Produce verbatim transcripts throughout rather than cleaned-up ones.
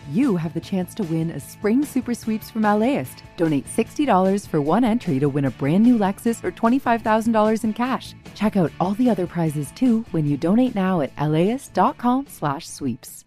you have the chance to win a spring super sweeps from LAist. Donate sixty dollars for one entry to win a brand new Lexus or twenty-five thousand dollars in cash. Check out all the other prizes too when you donate now at laist.com slash sweeps.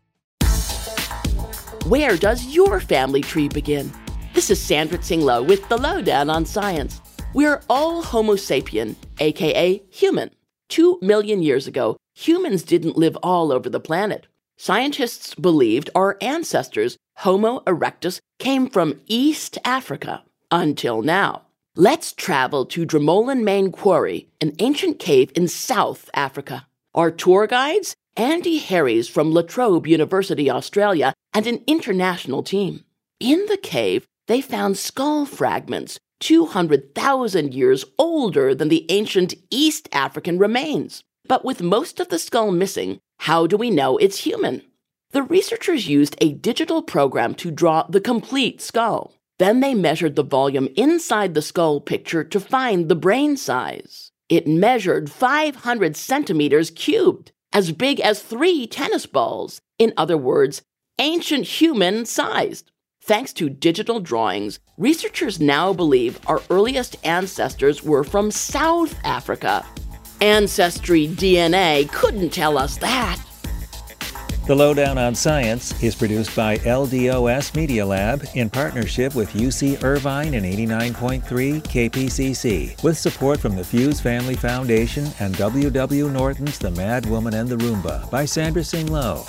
Where does your family tree begin? This is Sandra Tsinglow with The Lowdown on Science. We're all Homo sapien, aka human. Two million years ago, humans didn't live all over the planet. Scientists believed our ancestors, Homo erectus, came from East Africa. Until now. Let's travel to Dromolenmain Quarry, an ancient cave in South Africa. Our tour guides? Andy Harries from La Trobe University, Australia, and an international team. In the cave, they found skull fragments two hundred thousand years older than the ancient East African remains. But with most of the skull missing, how do we know it's human? The researchers used a digital program to draw the complete skull. Then they measured the volume inside the skull picture to find the brain size. It measured five hundred centimeters cubed, as big as three tennis balls. In other words, ancient human-sized. Thanks to digital drawings, researchers now believe our earliest ancestors were from South Africa. Ancestry D N A couldn't tell us that. The Lowdown on Science is produced by L D O S Media Lab in partnership with U C Irvine and eighty-nine point three K P C C, with support from the Fuse Family Foundation and W W Norton's The Mad Woman and the Roomba by Sandra Tsinglow.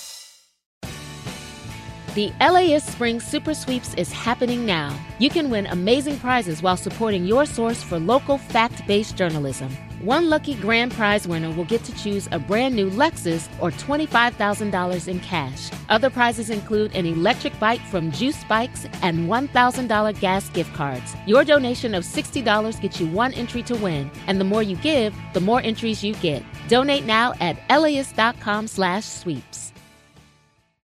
The LAist Spring Super Sweeps is happening now. You can win amazing prizes while supporting your source for local fact-based journalism. One lucky grand prize winner will get to choose a brand new Lexus or twenty-five thousand dollars in cash. Other prizes include an electric bike from Juice Bikes and one thousand dollars gas gift cards. Your donation of sixty dollars gets you one entry to win, and the more you give, the more entries you get. Donate now at laist.com slash sweeps.